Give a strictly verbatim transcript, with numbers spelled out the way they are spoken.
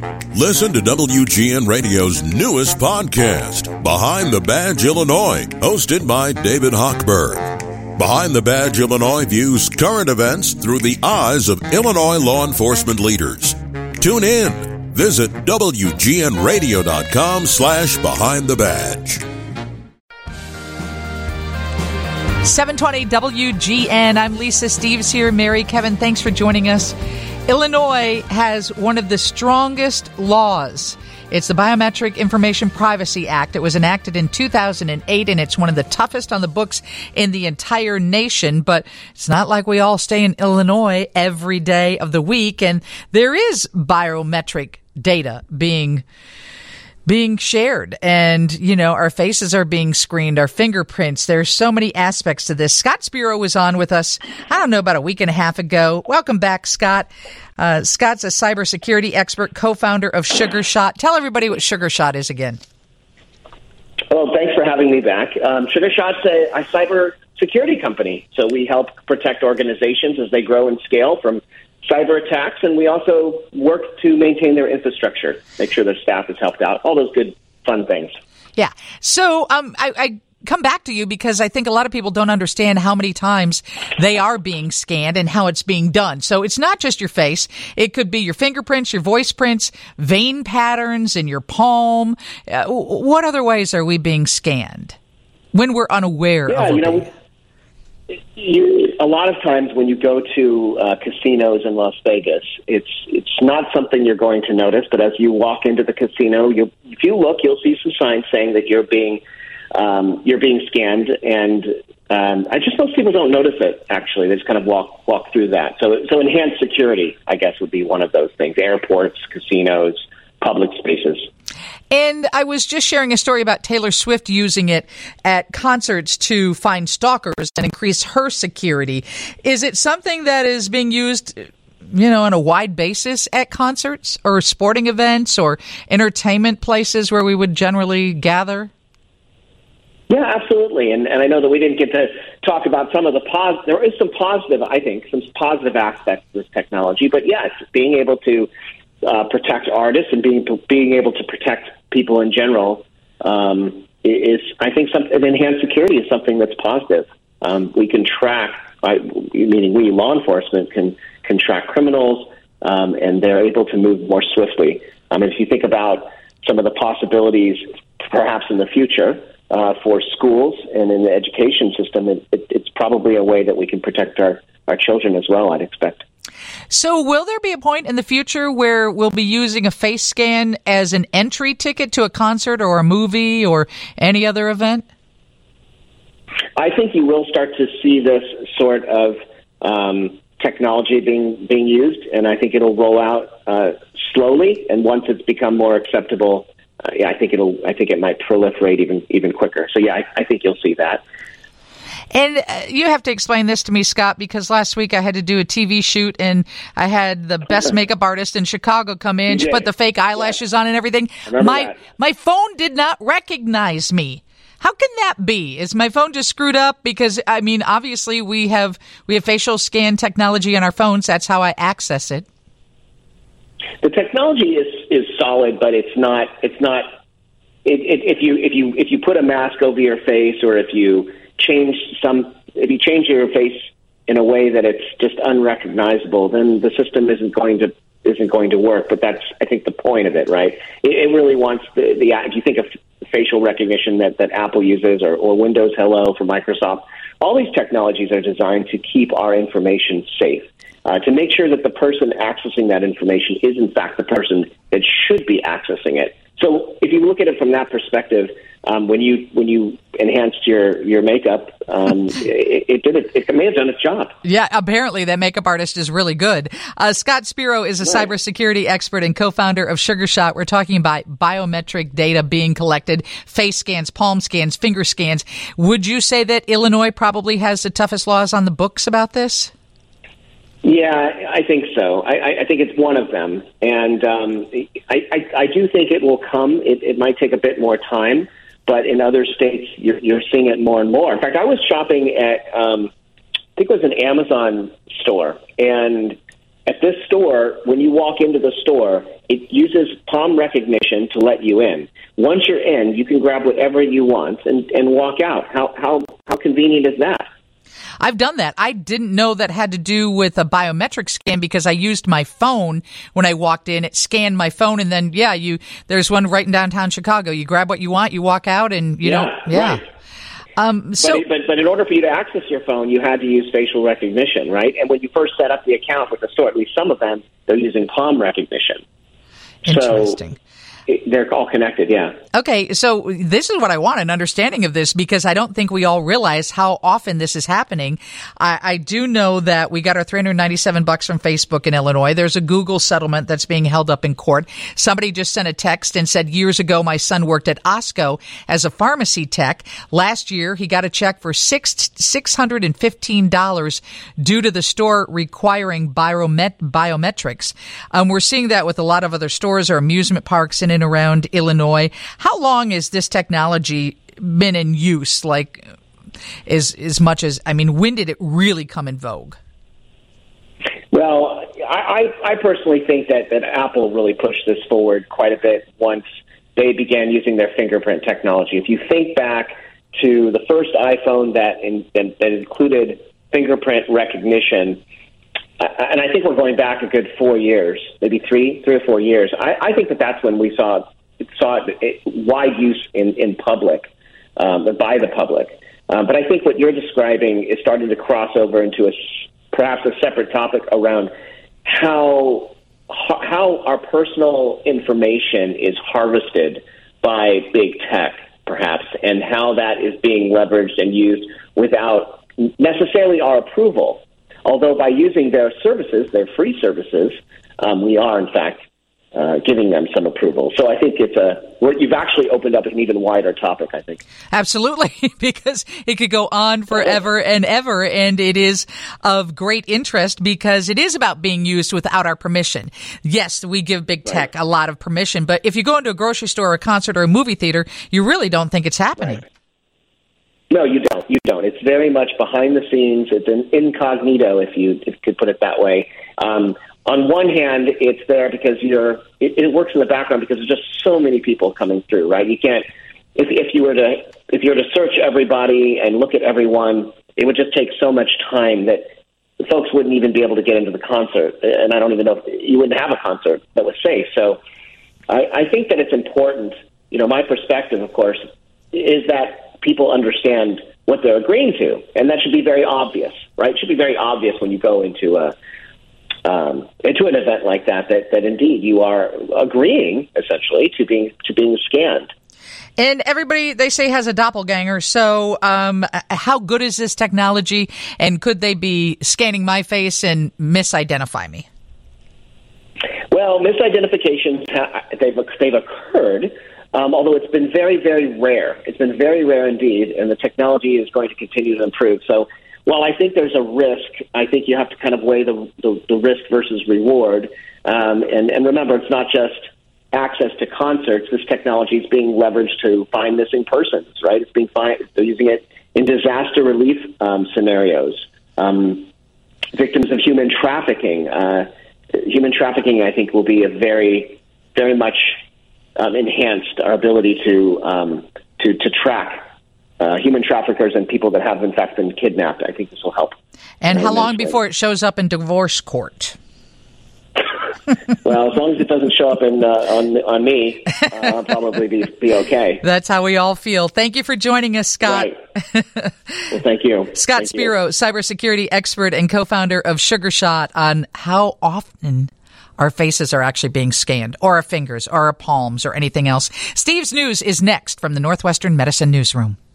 Listen to W G N Radio's newest podcast, Behind the Badge Illinois, hosted by David Hochberg. Behind the Badge Illinois views current events through the eyes of Illinois law enforcement leaders. Tune in. Visit W G N radio dot com slash behind the badge. seven twenty W G N. I'm Lisa Steves here. Mary, Kevin, thanks for joining us. Illinois has one of the strongest laws. It's the Biometric Information Privacy Act. It was enacted in two thousand eight, and it's one of the toughest on the books in the entire nation. But it's not like we all stay in Illinois every day of the week, and there is biometric data being being shared, and, you know, our faces are being screened, our fingerprints. There's so many aspects to this. Scott Spiro was on with us, I don't know, about a week and a half ago. Welcome back, Scott. Uh, Scott's a cybersecurity expert, co-founder of SugarShot. Tell everybody what SugarShot is again. Well, thanks for having me back. Um, SugarShot's a, a cyber security company, so we help protect organizations as they grow and scale from cyber attacks, and we also work to maintain their infrastructure, make sure their staff is helped out, all those good, fun things. Yeah. So um, I, I come back to you because I think a lot of people don't understand how many times they are being scanned and how it's being done. So it's not just your face. It could be your fingerprints, your voice prints, vein patterns in your palm. Uh, what other ways are we being scanned when we're unaware yeah, of you know, You, a lot of times when you go to uh, casinos in Las Vegas, it's it's not something you're going to notice. But as you walk into the casino, you, if you look, you'll see some signs saying that you're being um, you're being scanned. And um, I just most people don't notice it. Actually, they just kind of walk walk through that. So so enhanced security, I guess, would be one of those things. Airports, casinos, public spaces. And I was just sharing a story about Taylor Swift using it at concerts to find stalkers and increase her security. Is it something that is being used, you know, on a wide basis at concerts or sporting events or entertainment places where we would generally gather? Yeah, absolutely. And and I know that we didn't get to talk about some of the pos. There is some positive, I think, some positive aspects of this technology. But yes, being able to Uh, protect artists and being being able to protect people in general um, is, I think, some enhanced security is something that's positive. Um, we can track, uh, meaning we law enforcement can can track criminals, um, and they're able to move more swiftly. Um, if you think about some of the possibilities, perhaps in the future, uh, for schools and in the education system, it, it, it's probably a way that we can protect our, our children as well, I'd expect. So will there be a point in the future where we'll be using a face scan as an entry ticket to a concert or a movie or any other event? I think you will start to see this sort of um, technology being being used, and I think it'll roll out uh, slowly. And once it's become more acceptable, uh, yeah, I think it'll. I think it might proliferate even even quicker. So yeah, I, I think you'll see that. And uh, you have to explain this to me, Scott, because last week I had to do a T V shoot and I had the best makeup artist in Chicago come in. She put the fake eyelashes yeah. on and everything. My that. my phone did not recognize me. How can that be? Is my phone just screwed up? Because, I mean, obviously we have we have facial scan technology on our phones. That's how I access it. The technology is, is solid, but it's not it's not it, it, if you if you if you put a mask over your face, or if you change some, if you change your face in a way that it's just unrecognizable, then the system isn't going to isn't going to work. But that's, I think, the point of it, right? It, it really wants the, the if you think of facial recognition that, that Apple uses, or, or Windows Hello for Microsoft, all these technologies are designed to keep our information safe, uh, to make sure that the person accessing that information is in fact the person that should be accessing it. So if you look at it from that perspective, um, when you when you enhanced your your makeup, um, it, it did it. It may have done its job. Yeah, apparently that makeup artist is really good. Uh, Scott Spiro is a right. cybersecurity expert and co-founder of SugarShot. We're talking about biometric data being collected, face scans, palm scans, finger scans. Would you say that Illinois probably has the toughest laws on the books about this? Yeah, I think so. I, I think it's one of them. And um, I, I, I do think it will come. It, it might take a bit more time, but in other states, you're, you're seeing it more and more. In fact, I was shopping at, um, I think it was an Amazon store, and at this store, when you walk into the store, it uses palm recognition to let you in. Once you're in, you can grab whatever you want and, and walk out. How, how, how convenient is that? I've done that. I didn't know that had to do with a biometric scan because I used my phone when I walked in. It scanned my phone, and then, yeah, you there's one right in downtown Chicago. You grab what you want, you walk out, and you yeah, don't, yeah. Right. Um, so, but, but but in order for you to access your phone, you had to use facial recognition, right? And when you first set up the account with the store, at least some of them, they're using palm recognition. Interesting. So they're all connected, yeah. Okay, so this is what I want, an understanding of this, because I don't think we all realize how often this is happening. I, I do know that we got our three hundred ninety-seven bucks from Facebook in Illinois. There's a Google settlement that's being held up in court. Somebody just sent a text and said, years ago, my son worked at Osco as a pharmacy tech. Last year, he got a check for six six hundred fifteen dollars due to the store requiring biomet- biometrics. Um, we're seeing that with a lot of other stores or amusement parks in and around Illinois. How long has this technology been in use? Like, as as much as, I mean, when did it really come in vogue? Well, I, I personally think that, that Apple really pushed this forward quite a bit once they began using their fingerprint technology. If you think back to the first iPhone that in, that, that included fingerprint recognition, and I think we're going back a good four years, maybe three, three or four years. I, I think that that's when we saw saw it, it, wide use in in public, um, by the public. Um, but I think what you're describing is starting to cross over into a perhaps a separate topic around how how our personal information is harvested by big tech, perhaps, and how that is being leveraged and used without necessarily our approval. Although by using their services, their free services, um, we are, in fact, uh, giving them some approval. So I think it's a you've actually opened up an even wider topic, I think. Absolutely, because it could go on forever and ever, and it is of great interest because it is about being used without our permission. Yes, we give big tech right. a lot of permission, but if you go into a grocery store or a concert or a movie theater, you really don't think it's happening. Right. No, you don't. You don't. It's very much behind the scenes. It's an incognito, if you, if you could put it that way. Um, on one hand, it's there because you're. It, it works in the background because there's just so many people coming through, right? You can't. If if you were to if you were to search everybody and look at everyone, it would just take so much time that folks wouldn't even be able to get into the concert. And I don't even know if you wouldn't have a concert that was safe. So I, I think that it's important. You know, my perspective, of course, is that people understand what they're agreeing to, and that should be very obvious, right? It should be very obvious when you go into a um, into an event like that, that that indeed you are agreeing essentially to being to being scanned. And everybody, they say, has a doppelganger. So um, how good is this technology, and could they be scanning my face and misidentify me? Well, misidentifications, they've, they've occurred. Um, although it's been very, very rare. It's been very rare indeed, and the technology is going to continue to improve. So while I think there's a risk, I think you have to kind of weigh the, the, the risk versus reward. Um, and, and remember, it's not just access to concerts. This technology is being leveraged to find missing persons, right? It's being find, they're using it in disaster relief um, scenarios. Um, victims of human trafficking. Uh, human trafficking, I think, will be a very, very much... Um, enhanced our ability to um, to to track uh, human traffickers and people that have in fact been kidnapped. I think this will help. And how long before it shows up in divorce court? Well, as long as it doesn't show up in uh, on on me, uh, I'll probably be be okay. That's how we all feel. Thank you for joining us, Scott. Right. Well, thank you, Scott thank Spiro, you. cybersecurity expert and co-founder of SugarShot, on how often our faces are actually being scanned, or our fingers, or our palms, or anything else. Steve's News is next from the Northwestern Medicine Newsroom.